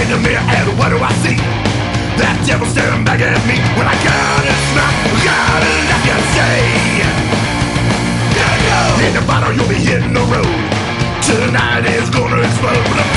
in the mirror and what do I see? That devil staring back at me. When I gotta smile, gotta let you say, gotta go. In the bottle you'll be hitting the road. Tonight is gonna explode.